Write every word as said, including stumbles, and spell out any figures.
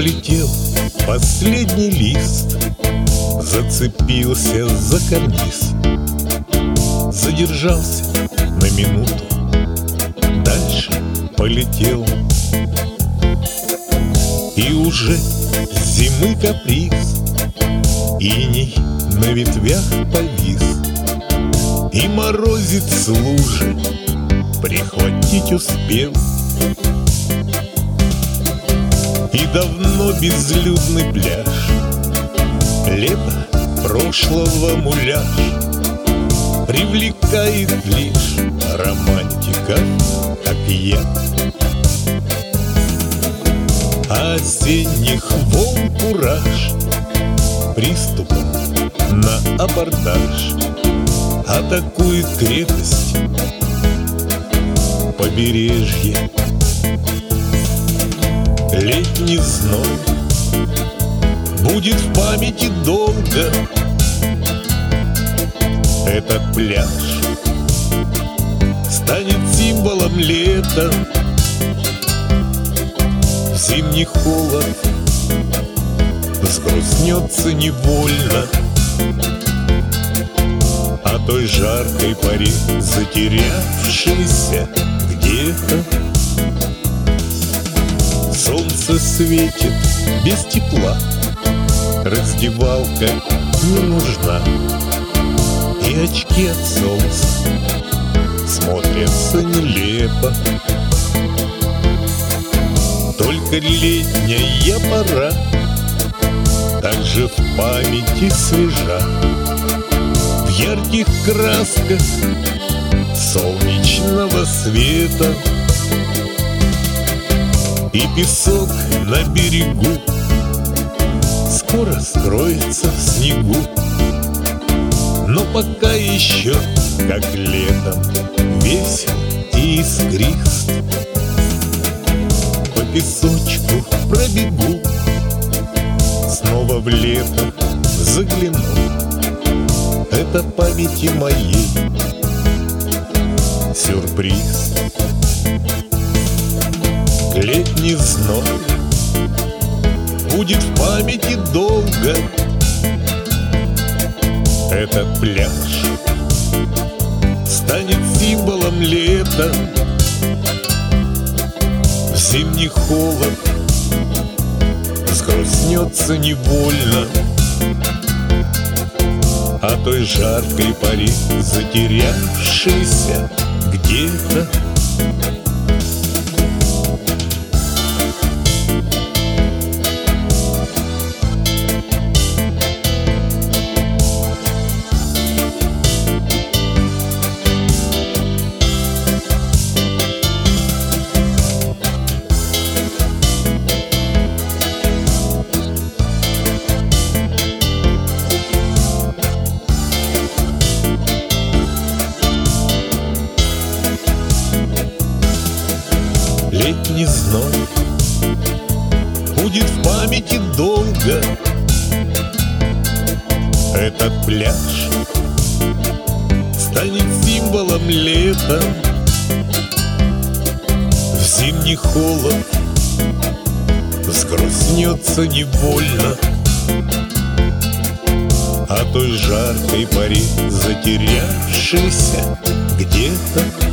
облетел последний лист, зацепился за карниз, задержался на минуту, дальше полетел. И уже зимы каприз, иней на ветвях повис, и морозец лужи прихватить успел. И давно безлюдный пляж, лето прошлого муляж, привлекает лишь романтика, как я. А осенних волн кураж приступом на абордаж атакует крепость побережье. Летний зной будет в памяти долго. Этот пляж станет символом лета. В зимний холод взгрустнется невольно о той жаркой поре, затерявшейся где-то. Солнце светит без тепла, раздевалка не нужна, и очки от солнца смотрятся нелепо. Только летняя пора также в памяти свежа, в ярких красках солнечного света. И песок на берегу скоро скроется в снегу, но пока еще, как летом, весел и искрист. По песочку пробегу, снова в лето загляну. Это памяти моей сюрприз. Летний зной будет в памяти долго. Этот пляж станет символом лета. В зимний холод взгрустнется невольно о той жаркой поре, затерявшейся где-то. Летний зной будет в памяти долго. Этот пляж станет символом лета. В зимний холод взгрустнется невольно о той жаркой поре, затерявшейся где-то.